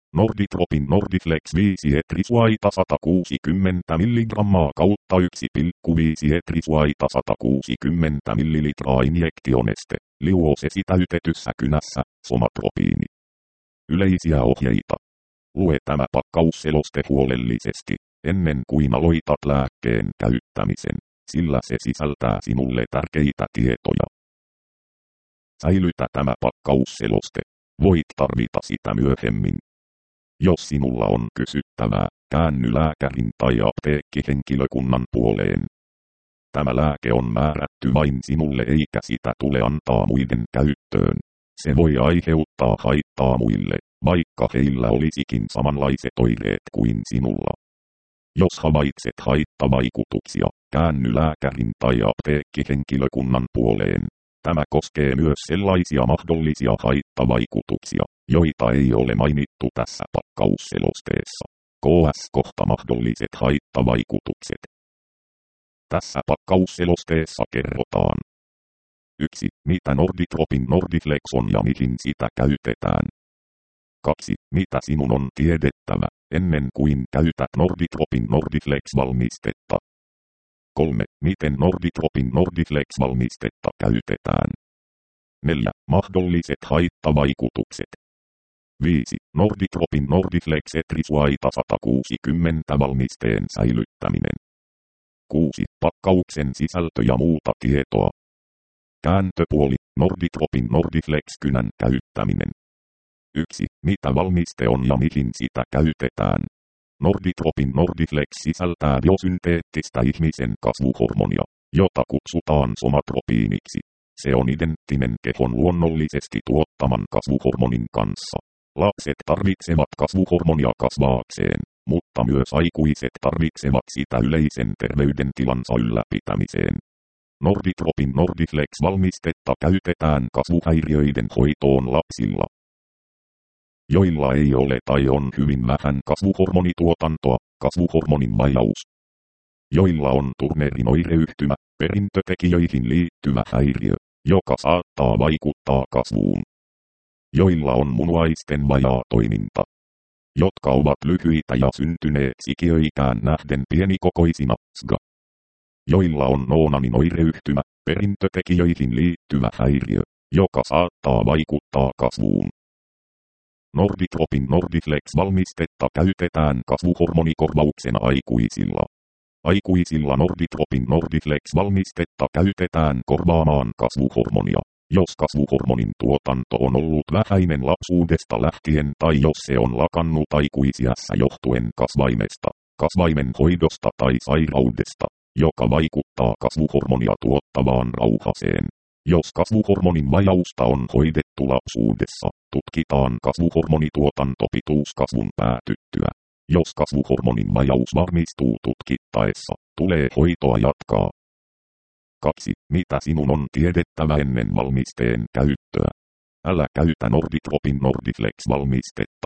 Norditropin Nordiflex 5 etrisuaita 160 mg kautta 1,5 etrisuaita 160 ml injektioneste, liuosesi täytetyssä kynässä, somatropiini. Yleisiä ohjeita. Lue tämä pakkausseloste huolellisesti, ennen kuin aloitat lääkkeen käyttämisen, sillä se sisältää sinulle tärkeitä tietoja. Säilytä tämä pakkausseloste. Voit tarvita sitä myöhemmin. Jos sinulla on kysyttävää, käänny lääkärin tai apteekkihenkilökunnan puoleen. Tämä lääke on määrätty vain sinulle eikä sitä tule antaa muiden käyttöön. Se voi aiheuttaa haittaa muille, vaikka heillä olisikin samanlaiset oireet kuin sinulla. Jos havaitset haittavaikutuksia, käänny lääkärin tai apteekkihenkilökunnan puoleen. Tämä koskee myös sellaisia mahdollisia haittavaikutuksia, joita ei ole mainittu tässä pakkausselosteessa. KS-kohta mahdolliset haittavaikutukset. Tässä pakkausselosteessa kerrotaan. 1. Mitä Norditropin Nordiflex on ja mihin sitä käytetään. 2. Mitä sinun on tiedettävä, ennen kuin käytät Norditropin Nordiflex-valmistetta. 3. Miten Norditropin Nordiflex-valmistetta käytetään. 4. Mahdolliset haittavaikutukset. 5. Norditropin Nordiflex etrisuaita 160 valmisteen säilyttäminen. 6. Pakkauksen sisältö ja muuta tietoa. Kääntöpuoli, Norditropin Nordiflex-kynän käyttäminen. 1. Mitä valmiste on ja mihin sitä käytetään. Norditropin Nordiflex sisältää biosynteettistä ihmisen kasvuhormonia, jota kutsutaan somatropiiniksi. Se on identtinen kehon luonnollisesti tuottaman kasvuhormonin kanssa. Lapset tarvitsevat kasvuhormonia kasvaakseen, mutta myös aikuiset tarvitsevat sitä yleisen terveydentilansa ylläpitämiseen. Norditropin Nordiflex-valmistetta käytetään kasvuhäiriöiden hoitoon lapsilla, joilla ei ole tai on hyvin vähän kasvuhormonituotantoa, kasvuhormonin vajaus, joilla on Turnerin oireyhtymä, perintötekijöihin liittyvä häiriö, joka saattaa vaikuttaa kasvuun, joilla on munuaisten vajaa toiminta, jotka ovat lyhyitä ja syntyneet sikiöikään nähden pienikokoisina, SGA, joilla on Noonanin oireyhtymä, perintötekijöihin liittyvä häiriö, joka saattaa vaikuttaa kasvuun. Norditropin Nordiflex-valmistetta käytetään kasvuhormonikorvauksena aikuisilla. Aikuisilla Norditropin Nordiflex-valmistetta käytetään korvaamaan kasvuhormonia, jos kasvuhormonin tuotanto on ollut vähäinen lapsuudesta lähtien tai jos se on lakannut aikuisiässä johtuen kasvaimesta, kasvaimen hoidosta tai sairaudesta, joka vaikuttaa kasvuhormonia tuottavaan rauhaseen. Jos kasvuhormonin vajausta on hoidettu lapsuudessa, tutkitaan kasvuhormonituotantopituus kasvun päätyttyä. Jos kasvuhormonin vajaus varmistuu tutkittaessa, tulee hoitoa jatkaa. 2. Mitä sinun on tiedettävä ennen valmisteen käyttöä? Älä käytä Norditropin Nordiflex-valmistetta.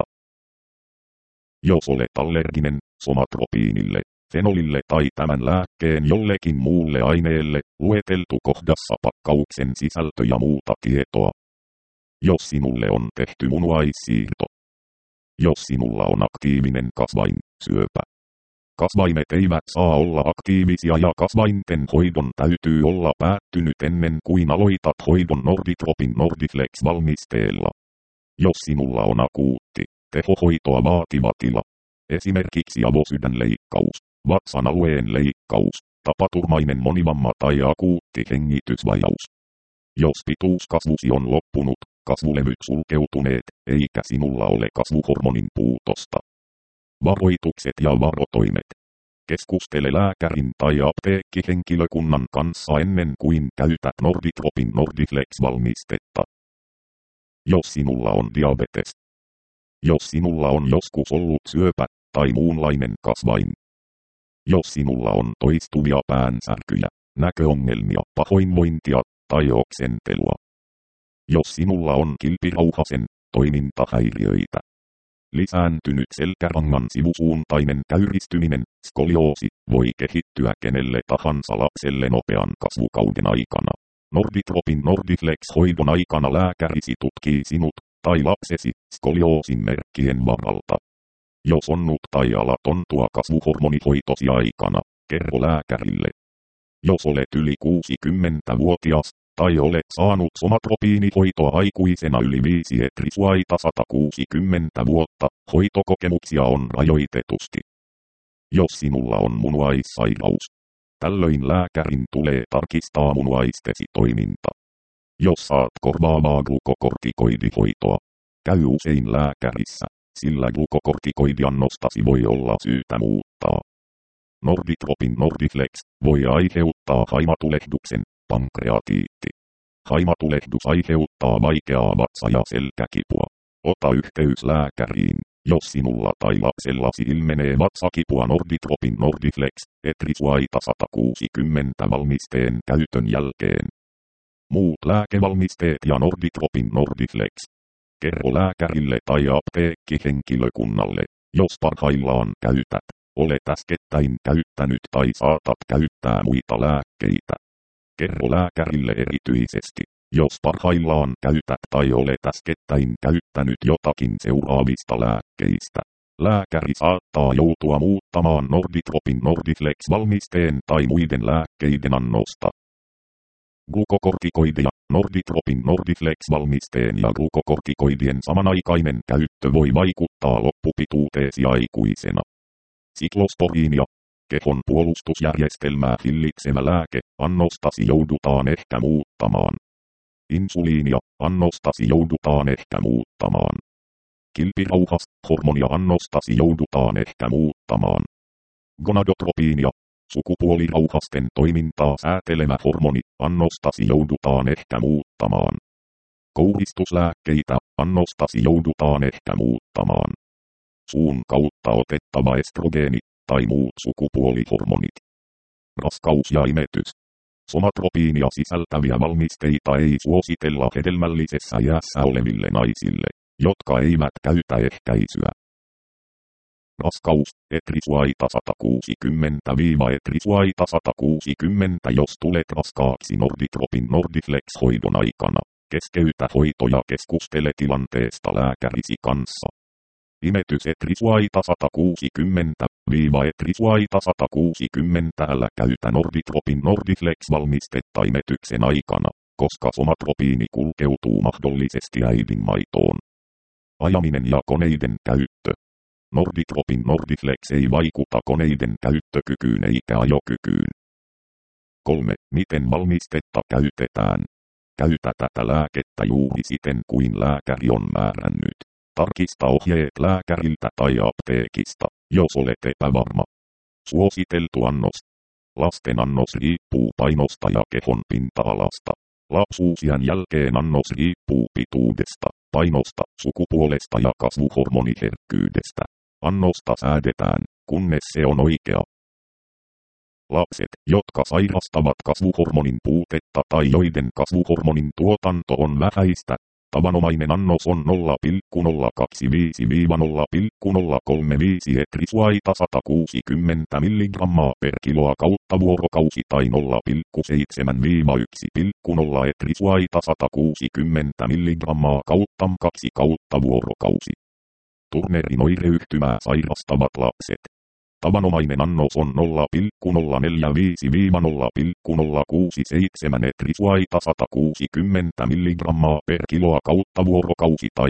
Jos olet allerginen somatropiinille, fenolille tai tämän lääkkeen jollekin muulle aineelle, lueteltu kohdassa pakkauksen sisältö ja muuta tietoa. Jos sinulle on tehty munuaissiirto. Jos sinulla on aktiivinen kasvain, syöpä. Kasvaimet eivät saa olla aktiivisia ja kasvainten hoidon täytyy olla päättynyt ennen kuin aloitat hoidon Norditropin Nordiflex-valmisteella. Jos sinulla on akuutti, tehohoitoa vaativa tila, esimerkiksi avosydänleikkaus, vatsan alueen leikkaus, tapaturmainen monivamma tai akuutti hengitysvajaus. Jos pituuskasvusi on loppunut, kasvulevyt sulkeutuneet, eikä sinulla ole kasvuhormonin puutosta. Varoitukset ja varotoimet. Keskustele lääkärin tai apteekkihenkilökunnan kanssa ennen kuin käytät Norditropin Nordiflex-valmistetta. Jos sinulla on diabetes. Jos sinulla on joskus ollut syöpä tai muunlainen kasvain. Jos sinulla on toistuvia päänsärkyjä, näköongelmia, pahoinvointia tai oksentelua. Jos sinulla on kilpirauhasen toimintahäiriöitä. Lisääntynyt selkärangan sivusuuntainen käyristyminen, skolioosi, voi kehittyä kenelle tahansa lapselle nopean kasvukauden aikana. Norditropin Nordiflex-hoidon aikana lääkärisi tutkii sinut, tai lapsesi skolioosin merkkien varalta. Jos onnut tai alat ontua kasvuhormonihoitosi aikana, kerro lääkärille. Jos olet yli 60-vuotias, tai olet saanut somatropiinihoitoa aikuisena yli 5-160 vuotta, hoitokokemuksia on rajoitetusti. Jos sinulla on munuaissairaus, tällöin lääkärin tulee tarkistaa munuaistesi toiminta. Jos saat korvaavaa glukokortikoidihoitoa, käy usein lääkärissä, sillä glukokortikoidiannostasi voi olla syytä muuttaa. Norditropin Nordiflex voi aiheuttaa haimatulehduksen, pankreatiitti. Haimatulehdus aiheuttaa vaikeaa vatsa- ja selkäkipua. Ota yhteys lääkäriin, jos sinulla tai lapsellasi ilmenee vatsakipua Norditropin Nordiflex, Etrisuaita 160 valmisteen käytön jälkeen. Muut lääkevalmisteet ja Norditropin Nordiflex. Kerro lääkärille tai apteekkihenkilökunnalle, jos parhaillaan käytät, olet äskettäin käyttänyt tai saatat käyttää muita lääkkeitä. Kerro lääkärille erityisesti, jos parhaillaan käytät tai olet äskettäin käyttänyt jotakin seuraavista lääkkeistä. Lääkäri saattaa joutua muuttamaan Norditropin Nordiflex-valmisteen tai muiden lääkkeiden annosta. Glukokortikoidia, Norditropin Nordiflex-valmisteen ja glukokortikoidien samanaikainen käyttö voi vaikuttaa loppupituuteesi aikuisena. Siklosporiinia, kehon puolustusjärjestelmää hillitsevä lääke, annostasi joudutaan ehkä muuttamaan. Insuliinia, annostasi joudutaan ehkä muuttamaan. Kilpirauhas, hormonia annostasi joudutaan ehkä muuttamaan. Gonadotropiinia, sukupuolirauhasten toimintaa säätelevä hormoni, annostasi joudutaan ehkä muuttamaan. Kouhistuslääkkeitä, annostasi joudutaan ehkä muuttamaan. Suun kautta otettava estrogeeni, tai muut sukupuolihormonit. Raskaus ja imetys. Somatropiinia sisältäviä valmisteita ei suositella hedelmällisessä iässä oleville naisille, jotka eivät käytä ehkäisyä. Raskaus, Etrisuaita 160-Etrisuaita 160. Jos tulet raskaaksi Norditropin Nordiflex-hoidon aikana, keskeytä hoito ja keskustele tilanteesta lääkärisi kanssa. Imetys Etrisuaita 160-Etrisuaita 160. Älä käytä Norditropin Nordiflex-valmistetta imetyksen aikana, koska somatropiini kulkeutuu mahdollisesti äidinmaitoon. Ajaminen ja koneiden käyttö. Norditropin Nordiflex ei vaikuta koneiden käyttökykyyn eikä ajokykyyn. 3. Miten valmistetta käytetään? Käytä tätä lääkettä juuri siten kuin lääkäri on määrännyt. Tarkista ohjeet lääkäriltä tai apteekista, jos olet epävarma. Suositeltu annos. Lasten annos riippuu painosta ja kehon pinta-alasta. Lapsuusiän jälkeen annos riippuu pituudesta, painosta, sukupuolesta ja kasvuhormoniherkkyydestä. Annosta säädetään, kunnes se on oikea. Lapset, jotka sairastavat kasvuhormonin puutetta tai joiden kasvuhormonin tuotanto on vähäistä, tavanomainen annos on 0,025-0,035 Etrisuaita 160 mg per kiloa kautta vuorokausi tai 0,7-1,0 Etrisuaita 160 mg kautta 2 kautta vuorokausi. Turnerin oireyhtymää sairastavat lapset. Tavanomainen annos on 0,065-0,067 Etrisuaita 160 mg per kiloa kautta vuorokausi tai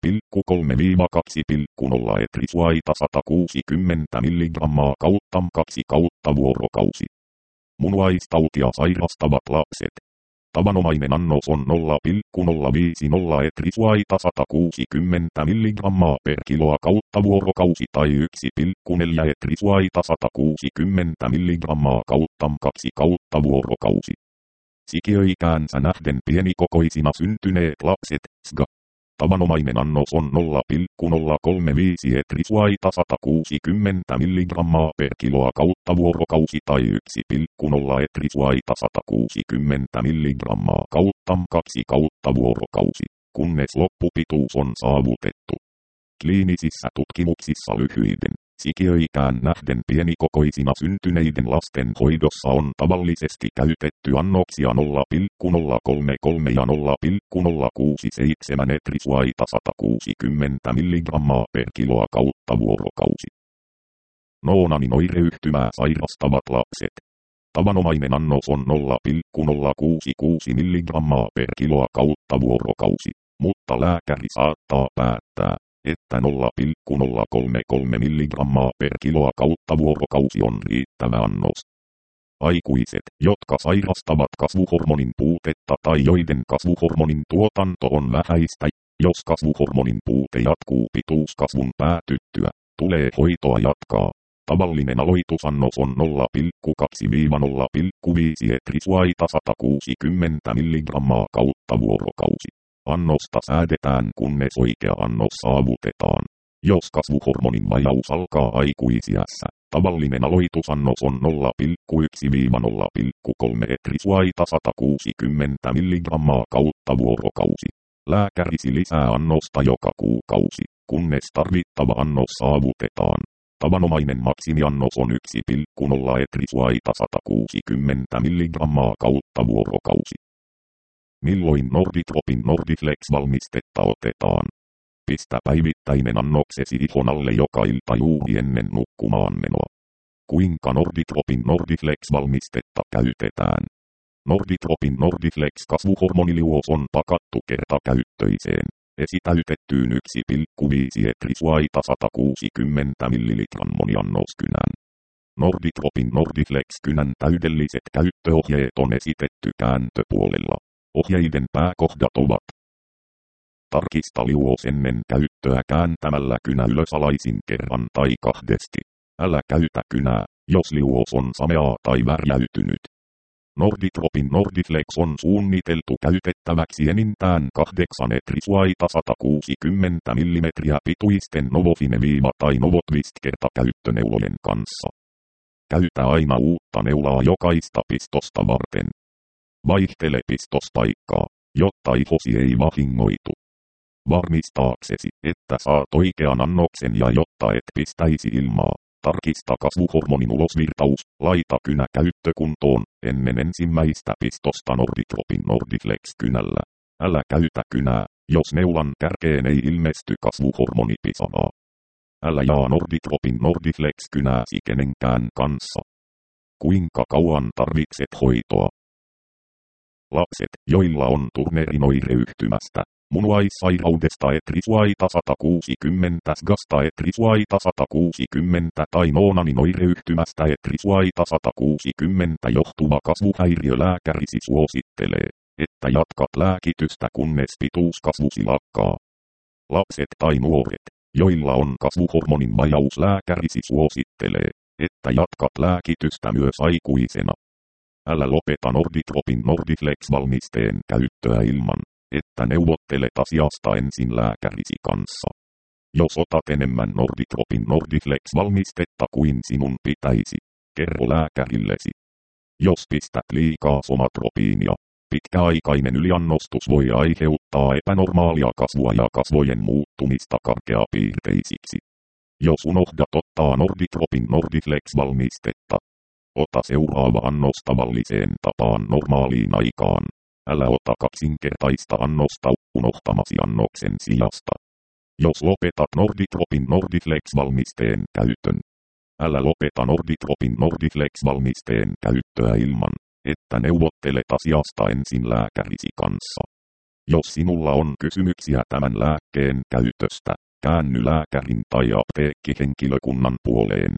1,3-2,0 Etrisuaita 160 mg kautta 2 kautta vuorokausi. Munuaistautia sairastavat lapset. Tavanomainen annos on 0,050 Etrisuaita 160 mg per kiloa kautta vuorokausi tai 1,4 Etrisuaita 160 mg kautta 2 kautta vuorokausi. Sikiöikäänsä nähden pienikokoisina syntyneet lapset, SGA. Tavanomainen annos on 0,035 Etrisuaita 160 mg per kiloa kautta vuorokausi tai 1,0 Etrisuaita 160 mg kautta 2 kautta vuorokausi, kunnes loppupituus on saavutettu. Kliinisissä tutkimuksissa lyhyiden, sikiöikään nähden pienikokoisina syntyneiden lasten hoidossa on tavallisesti käytetty annoksia 0,033 ja 0,067 etrisuaita 160 mg per kiloa kautta vuorokausi. Noonanin oireyhtymää sairastavat lapset. Tavanomainen annos on 0,066 mg per kiloa kautta vuorokausi, mutta lääkäri saattaa päättää, että 0,033 mg per kiloa kautta vuorokausi on riittävä annos. Aikuiset, jotka sairastavat kasvuhormonin puutetta tai joiden kasvuhormonin tuotanto on vähäistä, jos kasvuhormonin puute jatkuu pituuskasvun päätyttyä, tulee hoitoa jatkaa. Tavallinen aloitusannos on 0,2-0,5 etrisuaita 160 mg kautta vuorokausi. Annosta säädetään kunnes oikea annos saavutetaan. Jos kasvuhormonin vajaus alkaa aikuisiässä, tavallinen aloitusannos on 0,1-0,3 etrisuaita 160 mg kautta vuorokausi. Lääkärisi lisää annosta joka kuukausi, kunnes tarvittava annos saavutetaan. Tavanomainen maksimiannos on 1,0 etrisuaita 160 mg kautta vuorokausi. Milloin Norditropin Nordiflex-valmistetta otetaan? Pistä päivittäinen annoksesi ihon alle joka ilta juuri ennen nukkumaanmenoa. Kuinka Norditropin Nordiflex-valmistetta käytetään? Norditropin Nordiflex kasvuhormoniliuos on pakattu kertakäyttöiseen, esitäytettyyn 1,5 etrisuaita 160 ml moniannoskynään. Norditropin Nordiflex-kynän täydelliset käyttöohjeet on esitetty kääntöpuolella. Ohjeiden pääkohdat ovat: tarkista liuos ennen käyttöä kääntämällä kynä ylösalaisin kerran tai kahdesti. Älä käytä kynää, jos liuos on sameaa tai värjäytynyt. Norditropin Nordiflex on suunniteltu käytettäväksi enintään 8 etrisuaita 160 mm pituisten Novofine- tai Novotwist kertakäyttöneulojen kanssa. Käytä aina uutta neulaa jokaista pistosta varten. Vaihtele pistospaikkaa, jotta ihosi ei vahingoitu. Varmistaaksesi, että saat oikean annoksen ja jotta et pistäisi ilmaa, tarkista kasvuhormonin ulosvirtaus, laita kynä käyttökuntoon ennen ensimmäistä pistosta Norditropin Nordiflex-kynällä. Älä käytä kynää, jos neulan kärkeen ei ilmesty kasvuhormonipisavaa. Älä jaa Norditropin Nordiflex-kynääsi kenenkään kanssa. Kuinka kauan tarvitset hoitoa? Lapset, joilla on Turnerin oireyhtymästä, munuaissairaudesta etrisuaita 160, SGAsta etrisuaita 160 tai Noonanin oireyhtymästä etrisuaita 160 johtuva kasvuhäiriö lääkärisi suosittelee, että jatkat lääkitystä kunnes pituuskasvusi lakkaa. Lapset tai nuoret, joilla on kasvuhormonin vajaus lääkärisi suosittelee, että jatkat lääkitystä myös aikuisena. Älä lopeta Norditropin Nordiflex-valmisteen käyttöä ilman, että neuvottelet asiasta ensin lääkärisi kanssa. Jos otat enemmän Norditropin Nordiflex-valmistetta kuin sinun pitäisi, kerro lääkärillesi. Jos pistät liikaa somatropiinia, pitkäaikainen yliannostus voi aiheuttaa epänormaalia kasvua ja kasvojen muuttumista karkeapiirteisiksi. Jos unohdat ottaa Norditropin Nordiflex-valmistetta, ota seuraava annos tavalliseen tapaan normaaliin aikaan. Älä ota kaksinkertaista annosta unohtamasi annoksen sijasta. Jos lopetat Norditropin Nordiflex-valmisteen käytön, älä lopeta Norditropin Nordiflex-valmisteen käyttöä ilman, että neuvottelet asiasta ensin lääkärisi kanssa. Jos sinulla on kysymyksiä tämän lääkkeen käytöstä, käänny lääkärin tai apteekkihenkilökunnan puoleen.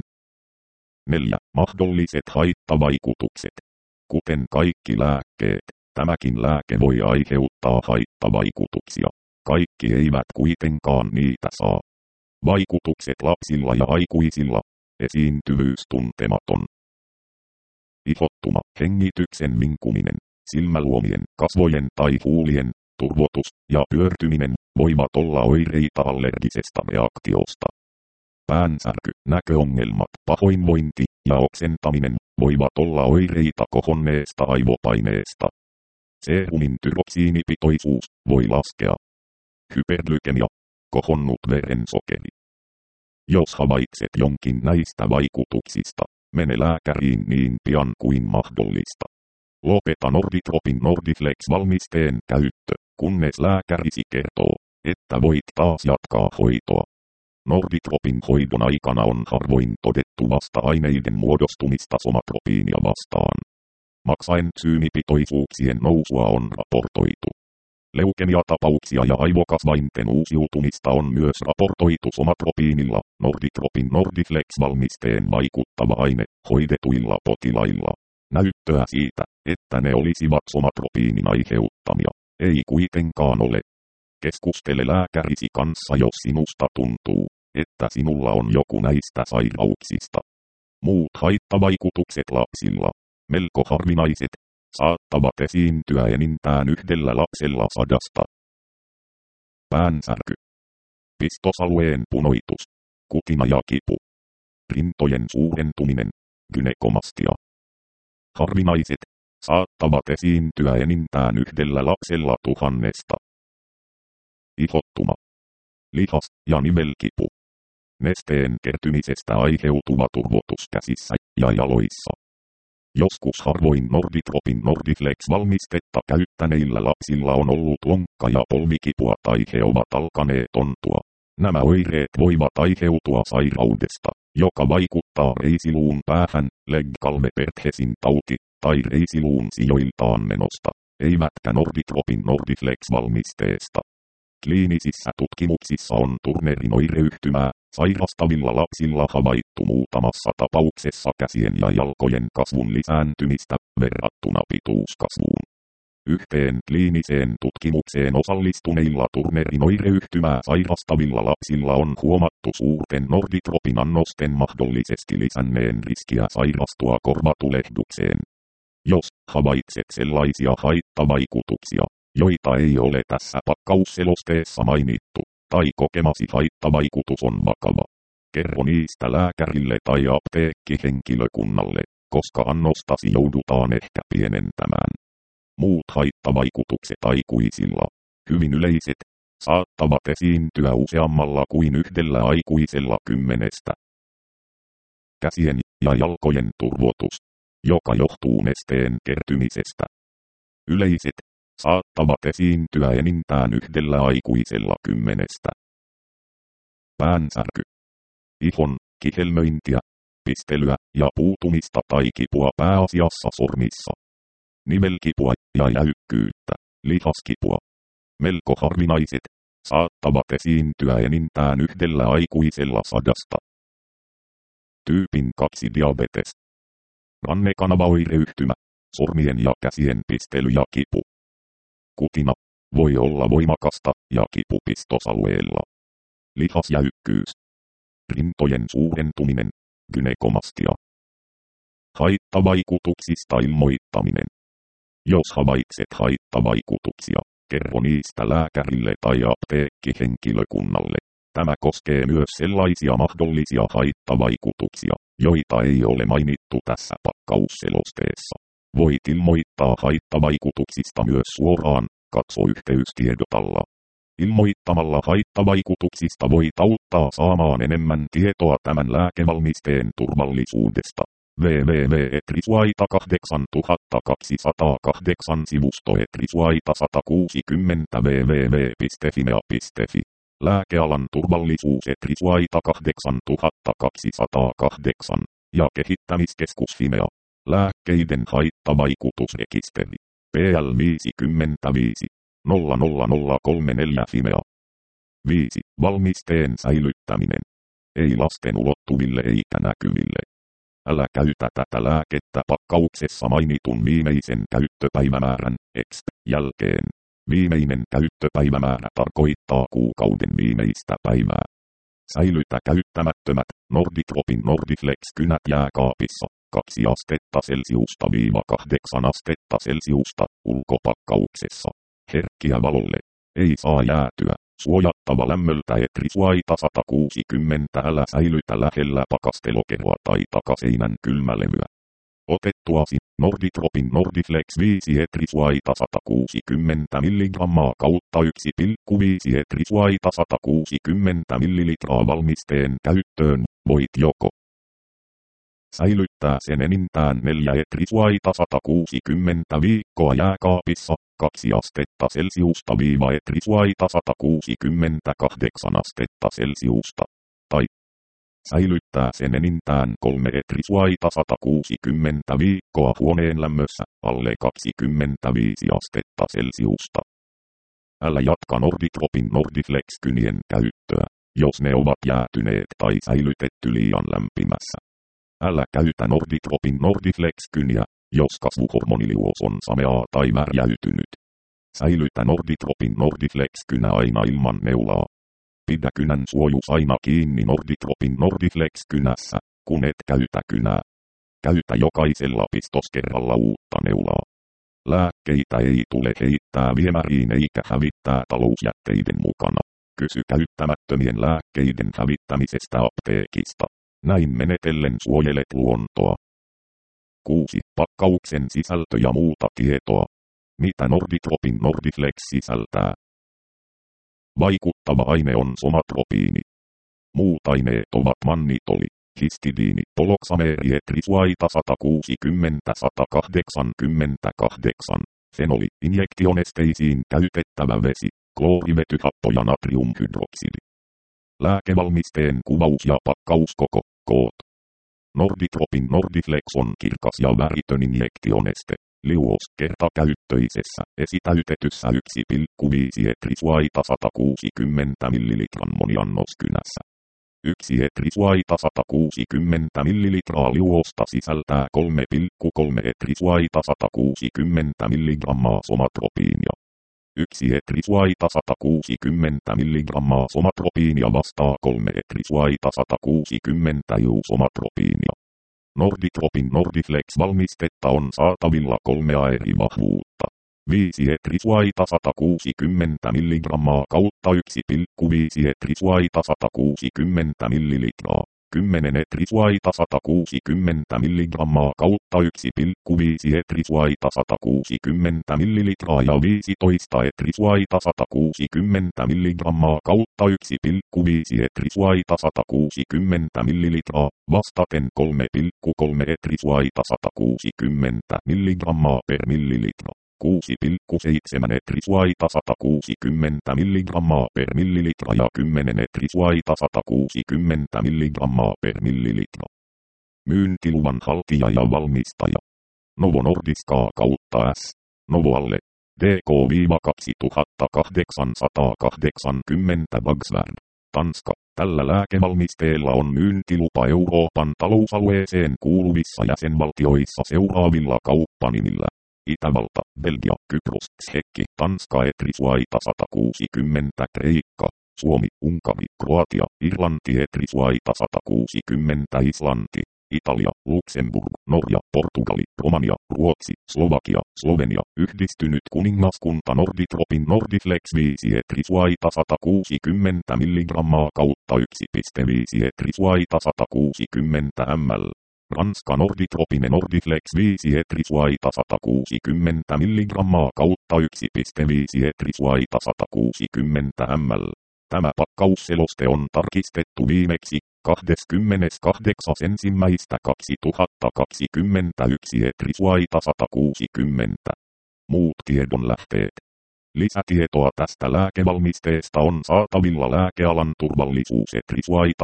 4. Mahdolliset haittavaikutukset. Kuten kaikki lääkkeet, tämäkin lääke voi aiheuttaa haittavaikutuksia. Kaikki eivät kuitenkaan niitä saa. Vaikutukset lapsilla ja aikuisilla. Esiintyvyys tuntematon. Ihottuma, hengityksen vinkuminen, silmäluomien, kasvojen tai huulien, turvotus ja pyörtyminen voivat olla oireita allergisesta reaktiosta. Päänsärky, näköongelmat, pahoinvointi ja oksentaminen voivat olla oireita kohonneesta aivopaineesta. Serumin tyroksiinipitoisuus voi laskea. Hyperglykemia, kohonnut verensokeri. Jos havaitset jonkin näistä vaikutuksista, mene lääkäriin niin pian kuin mahdollista. Lopeta Norditropin Nordiflex-valmisteen käyttö, kunnes lääkärisi kertoo, että voit taas jatkaa hoitoa. Norditropin hoidon aikana on harvoin todettu vasta-aineiden muodostumista somatropiinia vastaan. Maksaensyymipitoisuuksien nousua on raportoitu. Leukemiatapauksia ja aivokasvainten uusiutumista on myös raportoitu somatropiinilla, Norditropin Nordiflex-valmisteen vaikuttava aine, hoidetuilla potilailla. Näyttöä siitä, että ne olisivat somatropiinin aiheuttamia, ei kuitenkaan ole. Keskustele lääkärisi kanssa, jos sinusta tuntuu, että sinulla on joku näistä sairauksista. Muut haittavaikutukset lapsilla, melko harvinaiset, saattavat esiintyä enintään yhdellä lapsella 100. Päänsärky. Pistosalueen punoitus. Kutina ja kipu. Rintojen suurentuminen. Gynekomastia. Harvinaiset, saattavat esiintyä enintään yhdellä lapsella 1000. Ihottuma. Lihas- ja nivelkipu. Nesteen kertymisestä aiheutuva turvotus käsissä ja jaloissa. Joskus harvoin Norditropin Nordiflex-valmistetta käyttäneillä lapsilla on ollut lonkka- ja polvikipua tai he ovat alkaneet ontua. Nämä oireet voivat aiheutua sairaudesta, joka vaikuttaa reisiluun päähän, Legg-Calvé-Perthesin tauti, tai reisiluun sijoiltaan menosta, eivätkä Norditropin Nordiflex-valmisteesta. Kliinisissä tutkimuksissa on Turnerin oireyhtymää sairastavilla lapsilla havaittu muutamassa tapauksessa käsien ja jalkojen kasvun lisääntymistä verrattuna pituuskasvuun. Yhteen kliiniseen tutkimukseen osallistuneilla Turnerin oireyhtymää sairastavilla lapsilla on huomattu suurten Norditropin annosten mahdollisesti lisänneen riskiä sairastua korvatulehdukseen. Jos havaitset sellaisia haittavaikutuksia, joita ei ole tässä pakkausselosteessa mainittu, tai kokemasi haittavaikutus on vakava, kerro niistä lääkärille tai apteekkihenkilökunnalle, koska annostasi joudutaan ehkä pienentämään. Muut haittavaikutukset aikuisilla, hyvin yleiset, saattavat esiintyä useammalla kuin yhdellä aikuisella 10. Käsien ja jalkojen turvotus, joka johtuu nesteen kertymisestä. Yleiset, saattavat esiintyä enintään yhdellä aikuisella 10. Päänsärky. Ihon, kihelmöintiä, pistelyä ja puutumista tai kipua pääasiassa sormissa. Nivelkipua ja jäykkyyttä, lihaskipua. Melko harvinaiset, saattavat esiintyä enintään yhdellä aikuisella 100. Tyypin 2 diabetes. Rannekanavaoireyhtymä, sormien ja käsien pistely ja kipu. Kutina, voi olla voimakasta ja kipu pistosalueella. Lihasjäykkyys. Rintojen suurentuminen, gynekomastia. Haittavaikutuksista ilmoittaminen. Jos havaitset haittavaikutuksia, kerro niistä lääkärille tai apteekkihenkilökunnalle. Tämä koskee myös sellaisia mahdollisia haittavaikutuksia, joita ei ole mainittu tässä pakkausselosteessa. Voit ilmoittaa haittavaikutuksista myös suoraan, katso yhteystiedot alla. Ilmoittamalla haittavaikutuksista voit auttaa saamaan enemmän tietoa tämän lääkevalmisteen turvallisuudesta. www.etrisuaita8208 sivusto Etrisuaita 160 www.fimea.fi. Lääkealan turvallisuus Etrisuaita 8208 ja kehittämiskeskus Fimea. Lääkkeiden haittavaikutusrekisteri. PL 55 00034 Fimea. 5. Valmisteen säilyttäminen. Ei lasten ulottuville eikä näkyville. Älä käytä tätä lääkettä pakkauksessa mainitun viimeisen käyttöpäivämäärän (EXP) jälkeen. Viimeinen käyttöpäivämäärä tarkoittaa kuukauden viimeistä päivää. Säilytä käyttämättömät Norditropin Nordiflex-kynät jääkaapissa 2 astetta Celsiusta - 8 astetta Celsiusta ulkopakkauksessa. Herkkiä valolle. Ei saa jäätyä. Suojattava lämmöltä Etrisuaita 160. Älä säilytä lähellä pakastelokeroa tai takaseinän kylmälevyä. Otettuasi Norditropin Nordiflex 5 etrisuaita 160 mg kautta 1,5 etrisuaita 160 ml valmisteen käyttöön, voit joko säilyttää sen enintään 4 etrisuaita 160 viikkoa jääkaapissa, 2 astetta Celsiusta viiva etrisuaita 168 astetta Celsiusta, tai säilyttää sen enintään 3 etrisuaita 160 viikkoa huoneen lämmössä, alle 25 astetta Celsiusta. Älä jatka Norditropin Nordiflex-kynien käyttöä, jos ne ovat jäätyneet tai säilytetty liian lämpimässä. Älä käytä Norditropin Nordiflex-kyniä, jos kasvuhormoniliuos on sameaa tai värjäytynyt. Säilytä Norditropin Nordiflex-kynä aina ilman neulaa. Pidä kynän suojus aina kiinni Norditropin Nordiflex-kynässä, kun et käytä kynää. Käytä jokaisella pistoskerralla uutta neulaa. Lääkkeitä ei tule heittää viemäriin eikä hävittää talousjätteiden mukana. Kysy käyttämättömien lääkkeiden hävittämisestä apteekista. Näin menetellen suojelet luontoa. 6. Pakkauksen sisältö ja muuta tietoa. Mitä Norditropin Nordiflex sisältää? Vaikuttava aine on somatropiini. Muut aineet ovat mannitoli, histidiini, poloksameeri etrisuaita 160-188, fenoli, injektionesteisiin käytettävä vesi, kloorivetyhappo ja natriumhydroksidi. Lääkevalmisteen kuvaus ja pakkauskoko, koot. Norditropin Nordiflex on kirkas ja väritön injektioneste. Liuos kertakäyttöisessä esitäytetyssä 1,5 etrisuaita 160 ml moniannoskynässä. 1 etrisuaita 160 ml liuosta sisältää 3,3 etrisuaita 160 mg somatropiinia. 1 etrisuaita 160 mg somatropiinia vastaa 3 etrisuaita 160 somatropiinia. Norditropin Nordiflex-valmistetta on saatavilla 3 eri vahvuutta. 5 etrisuaita 160 mg kautta 1,5 etrisuaita 160 ml. 10 etrisuaita 160 mg kautta 1,5 etrisuaita 160 ml ja 15 etrisuaita 160 mg kautta 1,5 etrisuaita 160 ml vastaten 3,3 etrisuaita 160 mg per millilitra. 6,7 etrisuaita 160 mg per millilitra ja 10 etrisuaita 160 mg per millilitra. Myyntiluvan haltija ja valmistaja. Novo Nordisk kautta S. Novoalle. DK-2880 Bagsvärd. Tanska. Tällä lääkevalmisteella on myyntilupa Euroopan talousalueeseen kuuluvissa jäsenvaltioissa seuraavilla kauppanimillä. Itävalta, Belgia, Kypros, Tsekki, Tanska etrisuaita 160 Kreikka, Suomi, Unkari, Kroatia, Irlanti etrisuaita 160 Islanti, Italia, Luxemburg, Norja, Portugali, Romania, Ruotsi, Slovakia, Slovenia, Yhdistynyt kuningaskunta Norditropin Nordiflex 5 etrisuaita 160 mg kautta 1,5 etrisuaita 160 ml. Ranska Norditropin Nordiflex 5 etrisuaita 160 mg kautta 1,5 etrisuaita 160 ml. Tämä pakkausseloste on tarkistettu viimeksi 28.1.2021 etrisuaita 160. Muut tiedonlähteet. Lisätietoa tästä lääkevalmisteesta on saatavilla lääkealan turvallisuus etrisuaita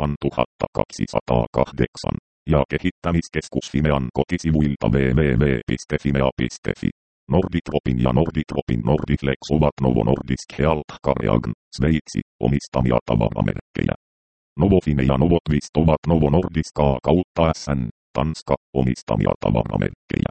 8208 ja kehittämiskeskus Fimean kotisivuilta www.fimea.fi. Norditropin ja Norditropin Nordiflex ovat Novo Nordisk Health-Kareagn, Sveitsi, omistamia tavaramerkkejä. Novofine ja Novotwist ovat Novo Nordisk kautta SN, Tanska, omistamia tavaramerkkejä.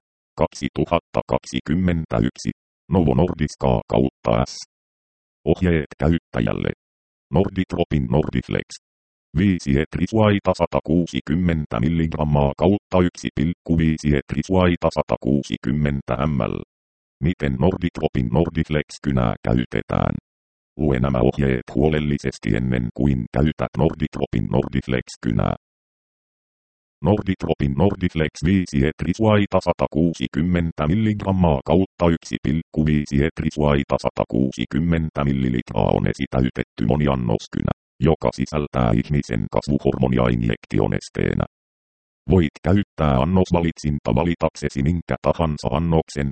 2021. Novo Nordisk kautta S. Ohjeet käyttäjälle. Norditropin Nordiflex. 5 etrisuaita 160 mg kautta 1,5 etrisuaita 160 ml. Miten Norditropin Nordiflex-kynää käytetään? Lue nämä ohjeet huolellisesti ennen kuin käytät Norditropin Nordiflex-kynää. Norditropin Nordiflex 5 etrisuaita 160 mg kautta 1,5 etrisuaita 160 ml on esitäytetty moniannoskynä, joka sisältää ihmisen kasvuhormonia injektionesteenä. Voit käyttää annosvalitsinta valitaksesi minkä tahansa annoksen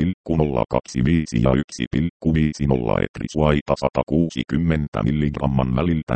0,025 ja 1,50 etrisuaita 160 mg väliltä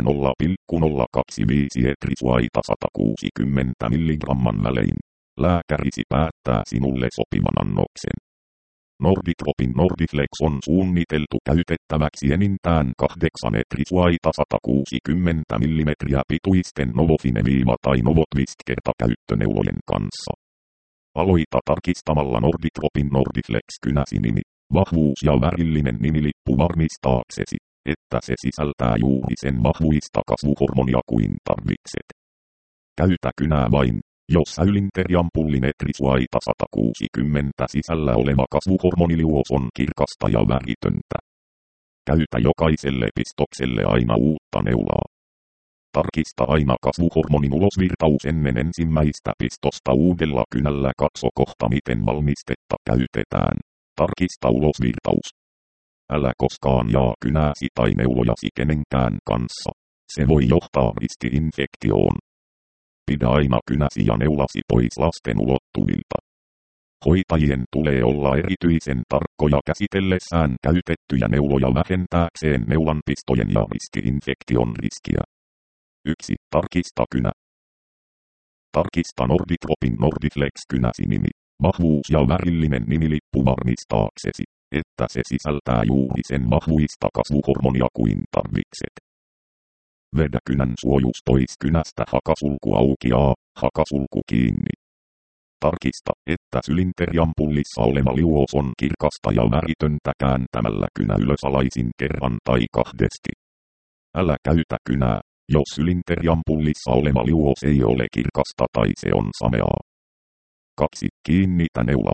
0,025 etrisuaita 160 mg välein. Lääkärisi päättää sinulle sopivan annoksen. Norditropin Nordiflex on suunniteltu käytettäväksi enintään 8 etrisuaita 160 mm pituisten Novofine- tai Novotwist kertakäyttöneulojen kanssa. Aloita tarkistamalla Norditropin Nordiflex-kynäsi nimi, vahvuus ja värillinen nimilippu varmistaaksesi, että se sisältää juuri sen vahvuista kasvuhormonia kuin tarvitset. Käytä kynää vain, jos säylinteriampullin etrisuaita 160 sisällä oleva kasvuhormoniliuos on kirkasta ja väritöntä. Käytä jokaiselle pistokselle aina uutta neulaa. Tarkista aina kasvuhormonin ulosvirtaus ennen ensimmäistä pistosta uudella kynällä. Katso kohta miten valmistetta käytetään. Tarkista ulosvirtaus. Älä koskaan jaa kynääsi tai neulojasi kenenkään kanssa. Se voi johtaa risti-infektioon. Pidä aina kynäsi ja neulasi pois lasten ulottuvilta. Hoitajien tulee olla erityisen tarkkoja käsitellessään käytettyjä neuloja vähentääkseen neulanpistojen ja risti-infektion riskiä. 1. Tarkista kynä. Tarkista Norditropin Nordiflex-kynäsi nimi, vahvuus ja värillinen nimilippu varmistaaksesi, että se sisältää juuri sen vahvuista kasvuhormonia kuin tarvitset. Vedä kynän suojus pois kynästä, hakasulku auki ja hakasulku kiinni. Tarkista, että sylinteriampullissa oleva liuos on kirkasta ja väritöntä kääntämällä kynä ylösalaisin kerran tai kahdesti. Älä käytä kynää, jos sylinteriampullissa oleva liuos ei ole kirkasta tai se on sameaa. 2. Kiinnitä neula.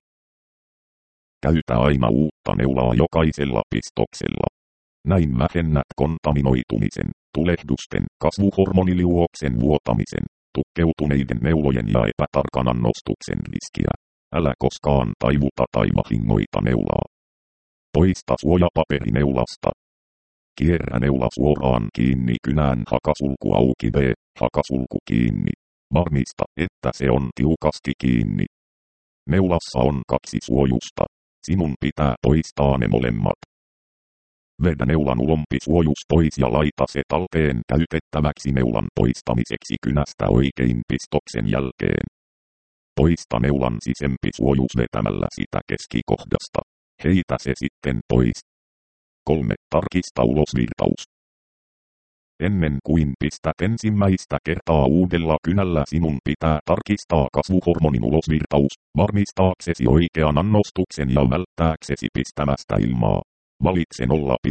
Käytä aina uutta neulaa jokaisella pistoksella. Näin vähennät kontaminoitumisen, tulehdusten, kasvuhormoniliuoksen vuotamisen, tukkeutuneiden neulojen ja epätarkan annostuksen riskiä. Älä koskaan taivuta tai vahingoita neulaa. Poista suojapaperi neulasta. Kierrä neula suoraan kiinni kynään, hakasulku auki b, hakasulku kiinni. Varmista, että se on tiukasti kiinni. Neulassa on 2 suojusta. Sinun pitää poistaa ne molemmat. Vedä neulan ulompi suojus pois ja laita se talteen käytettäväksi neulan poistamiseksi kynästä oikein pistoksen jälkeen. Poista neulan sisempi suojus vetämällä sitä keskikohdasta. Heitä se sitten pois. 3. Tarkista ulosvirtaus. Ennen kuin pistät ensimmäistä kertaa uudella kynällä sinun pitää tarkistaa kasvuhormonin ulosvirtaus, varmistaaksesi oikean annostuksen ja välttääksesi pistämästä ilmaa. Valitse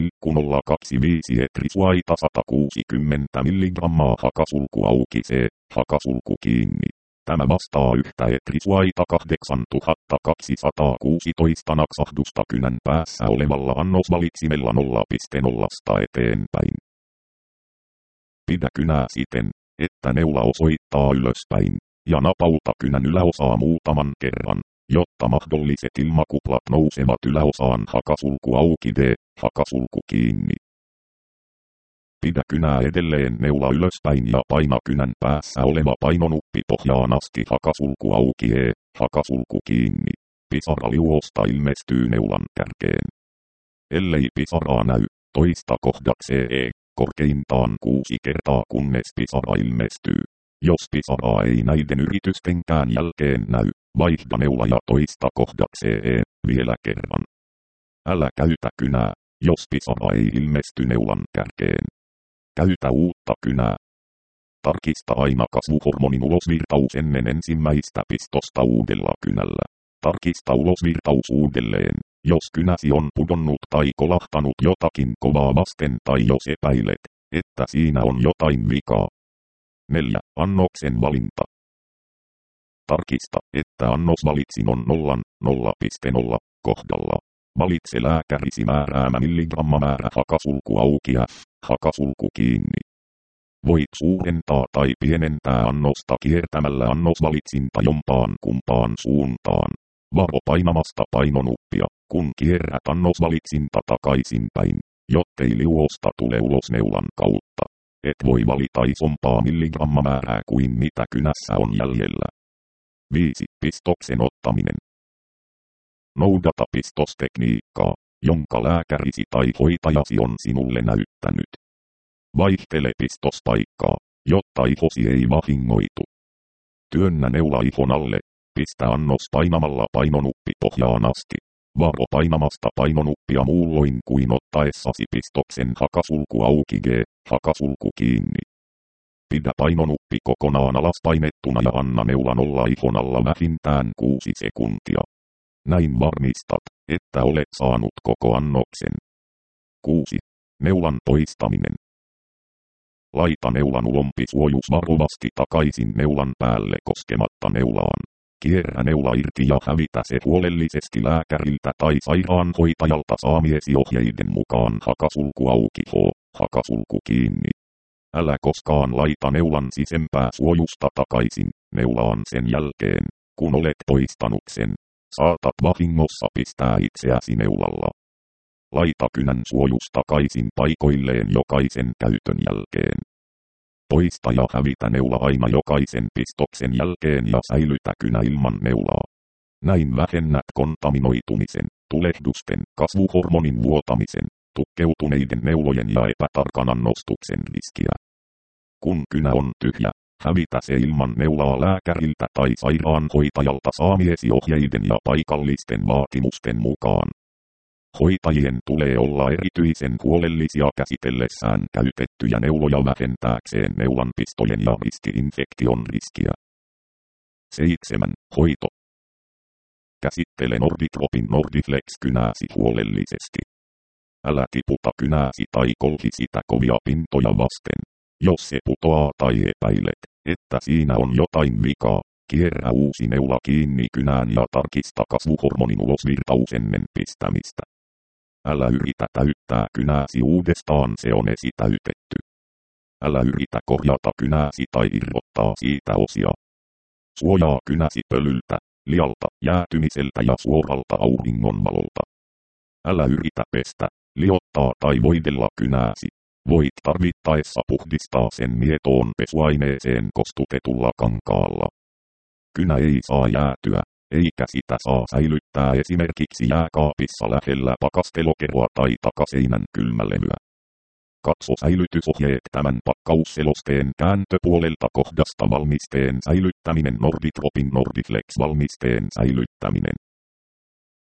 0,025 etrisuaita 160 mg hakasulku auki c, hakasulku kiinni. Tämä vastaa yhtä etrisuaita 8216 naksahdusta kynän päässä olevalla annosvalitsimella 0,0 eteenpäin. Pidä kynää siten, että neula osoittaa ylöspäin, ja napauta kynän yläosaa muutaman kerran, jotta mahdolliset ilmakuplat nousevat yläosaan, hakasulku auki d, hakasulku kiinni. Pidä kynää edelleen neula ylöspäin ja paina kynän päässä oleva painonuppi pohjaan asti, hakasulku auki e, hakasulku kiinni. Pisara liuosta ilmestyy neulan kärkeen. Ellei pisaraa näy, toista kohdakseen e, korkeintaan 6 kertaa kunnes pisara ilmestyy. Jos pisaraa ei näiden yritystenkään jälkeen näy, vaihda neula ja toista kohdakseen e, vielä kerran. Älä käytä kynää, jos pisara ei ilmesty neulan kärkeen. Käytä uutta kynää. Tarkista aina kasvuhormonin ulosvirtaus ennen ensimmäistä pistosta uudella kynällä. Tarkista ulosvirtaus uudelleen, jos kynäsi on pudonnut tai kolahtanut jotakin kovaa vasten tai jos epäilet, että siinä on jotain vikaa. 4. Annoksen valinta. Tarkista, että annosvalitsin on 0,0 kohdalla. Valitse lääkärisi määräämä milligrammamäärä, hakasulku auki f, hakasulku kiinni. Voit suurentaa tai pienentää annosta kiertämällä annosvalitsinta jompaan kumpaan suuntaan. Varo painamasta painonuppia, kun kierrät annosvalitsinta takaisinpäin, jottei liuosta tule ulos neulan kautta. Et voi valita isompaa milligrammamäärää kuin mitä kynässä on jäljellä. 5. Pistoksen ottaminen. Noudata pistostekniikkaa, jonka lääkärisi tai hoitajasi on sinulle näyttänyt. Vaihtele pistospaikkaa, jotta ihosi ei vahingoitu. Työnnä neula ihon alle, pistä annos painamalla painonuppi pohjaan asti. Varo painamasta painonuppia muulloin kuin ottaessasi pistoksen hakasulku auki hakasulku kiinni. Pidä painonuppi kokonaan alas painettuna ja anna neulan olla ihon alla vähintään 6 sekuntia. Näin varmistat, että olet saanut koko annoksen. 6. Neulan poistaminen. Laita neulan ulompi suojus varovasti takaisin neulan päälle koskematta neulaan. Kierrä neula irti ja hävitä se huolellisesti lääkäriltä tai sairaanhoitajalta saamiesi ohjeiden mukaan hakasulku auki hakasulku kiinni. Älä koskaan laita neulan sisempää suojusta takaisin neulaan sen jälkeen, kun olet poistanut sen. Saatat vahingossa pistää itseäsi neulalla. Laita kynän suojus takaisin paikoilleen jokaisen käytön jälkeen. Poista ja hävitä neula aina jokaisen pistoksen jälkeen ja säilytä kynä ilman neulaa. Näin vähennät kontaminoitumisen, tulehdusten, kasvuhormonin vuotamisen, tukkeutuneiden neulojen ja epätarkan annostuksen riskiä. Kun kynä on tyhjä, hävitä se ilman neulaa lääkäriltä tai sairaanhoitajalta saamiesi ohjeiden ja paikallisten vaatimusten mukaan. Hoitajien tulee olla erityisen huolellisia käsitellessään käytettyjä neuloja vähentääkseen neulanpistojen ja risti-infektion riskiä. 7. Hoito. Käsittele Norditropin Nordiflex-kynääsi huolellisesti. Älä tiputa kynääsi tai kolhi sitä kovia pintoja vasten. Jos se putoaa tai epäilet, että siinä on jotain vikaa, kierrä uusi neula kiinni kynään ja tarkista kasvuhormonin ulosvirtaus ennen pistämistä. Älä yritä täyttää kynääsi uudestaan, se on esitäytetty. Älä yritä korjata kynääsi tai irrottaa siitä osia. Suojaa kynäsi pölyltä, lialta, jäätymiseltä ja suoralta auringonvalolta. Älä yritä pestä, liottaa tai voidella kynääsi. Voit tarvittaessa puhdistaa sen mietoon pesuaineeseen kostutetulla kankaalla. Kynä ei saa jäätyä, eikä sitä saa säilyttää esimerkiksi jääkaapissa lähellä pakastelokeroa tai takaseinän kylmälevyä. Katso säilytysohjeet tämän pakkausselosteen kääntöpuolelta kohdasta valmisteen säilyttäminen Norditropin Nordiflex valmisteen säilyttäminen.